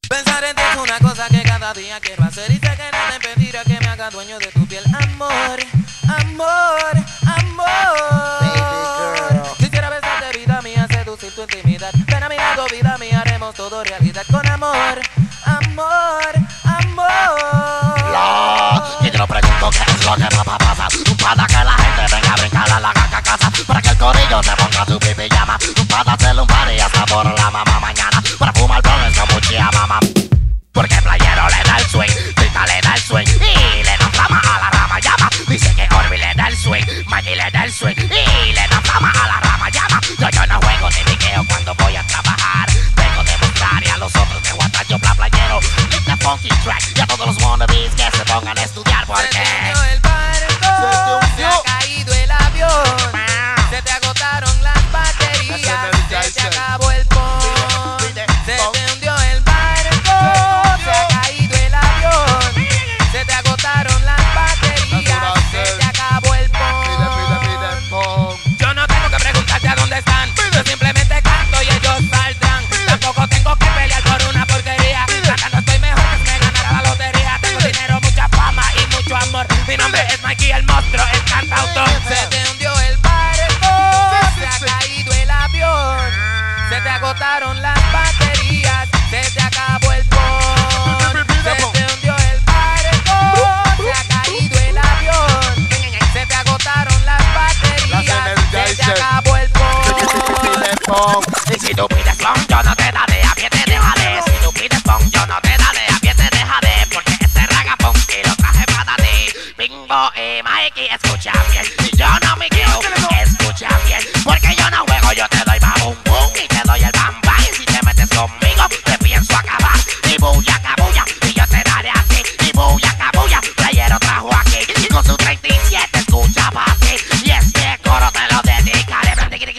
Pensar en ti es una cosa que cada día quiero hacer y sé que nada impedirá que me haga dueño de tu piel. Amor, amor, amor. Baby girl. Quisiera besarte, vida mía, seducir tu intimidad. Ven a mi lado, vida mía, haremos todo realidad con amor, amor, amor. Y te lo pregunto qué es lo que va a pasar. Para que la gente venga a brincar a la casa. Para que el corillo se ponga su pijama. Para hacerle un party hasta por la mamá mañana. Para fumar blondes con mucha mamá. Porque Playero le da el swing, Rita le da el swing y le da fama a la rama llama. Dice que Orbi le da el swing, Maggie le da el swing y le da fama a la rama llama. Yo no juego ni liqueo cuando voy a trabajar. Vengo de mostrar y a los otros de Guatacho Playero. Lick the funky track y a todos los wannabes que se pongan a estudiar porque se te hundió el barco, se ha caído el avión, se te agotaron las baterías, se te acabó el pon. Se te hundió el barco, se ha caído el avión, se te agotaron las baterías, se te acabó el pon. Yo no tengo que preguntarte a dónde están, yo simplemente canto y ellos saldrán. Tampoco tengo que pelear por una porquería, cantando estoy mejor que si me ganara la lotería. Tengo dinero, mucha fama y mucho amor. Mi nombre es Mikey el monstruo, el cantautor. Se te hundió el barco, se ha caído el avión, se te agotaron las baterías, se te acabó el pon. Se te hundió el barco, se ha caído el avión, se te agotaron las baterías, se te acabó el pon. y si tú pides pon, yo no te daré, a pie te dejaré. Si tú pides pon, yo no te daré, a pie te dejaré. Porque este ragapón y lo traje para ti. Bingo y Mikey, escucha bien. Y yo no me quiero, escucha bien. Porque yo no juego, yo te doy babum bum y te doy el bam bam. Y si te metes conmigo, te pienso acabar. Y bulla cabulla, y yo te daré a ti. Y bulla cabulla, Playero trajo aquí. Y con su 37 escucha para ti. Y este coro te lo dedicaré.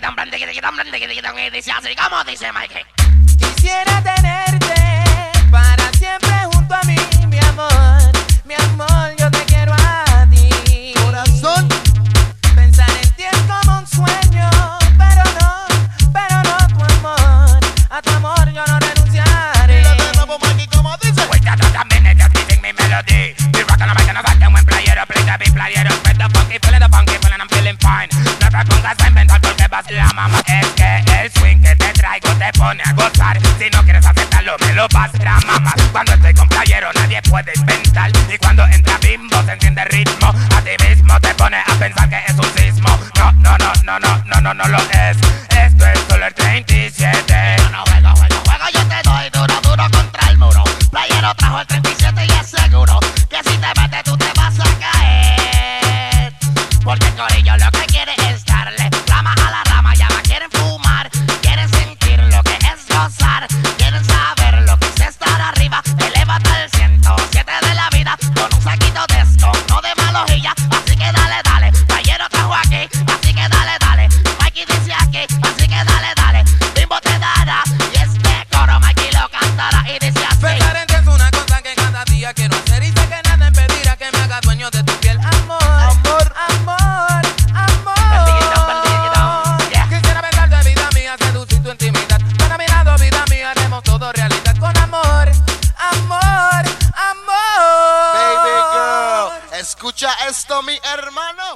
Y dice así como dice Mikey. Quisiera tenerte para siempre junto a mí, mi amor, yo te quiero a ti. Corazón. Pensar en ti es como un sueño, pero no tu amor. A tu amor yo no renunciaré. Dile de nuevo, Mikey, como dice. Wait a minute, just beating me melody. The rock and the mic and the vacuum when Playero play the beat Playero. With the funky, feeling I'm feeling fine. No te pongas a inventar porque vas la mamá. Es que el swing que te traigo te pone a gozar. Si no quieres aceptarlo, me lo vas a mamar. Cuando estoy con Playero nadie puede inventar. Y cuando entra Bimbo se entiende el ritmo. A ti mismo te pone a pensar que es un sismo. No lo es. Esto es solo el 37. Yo no juego, yo te doy duro contra el muro. Playero trajo el 37 y es seguro que si te metes tú te vas a caer. Porque el corillo lo que quiere es darle rama a la rama llama. Quieren fumar, quieren sentir lo que es gozar. Quieren saber lo que es estar arriba. Elévate al 107 de la vida con un saquito de esco, no de mal hojilla. Así que dale, Playero trajo aquí. Así que dale, Mikey dice aquí. Así que dale, Bimbo te dará. Y este coro Mikey lo cantará y dice así. Pensar en ti es una cosa que cada día quiero hacer y sé que nada impedirá que me haga dueño de tu piel. Amor, Amor. amor, amor. Yeah. Quisiera besarte, vida mía, seducir tu intimidad. Ven a mi lado, vida mía, haremos todo realidad con amor, amor, amor. Baby girl, escucha esto, mi hermano.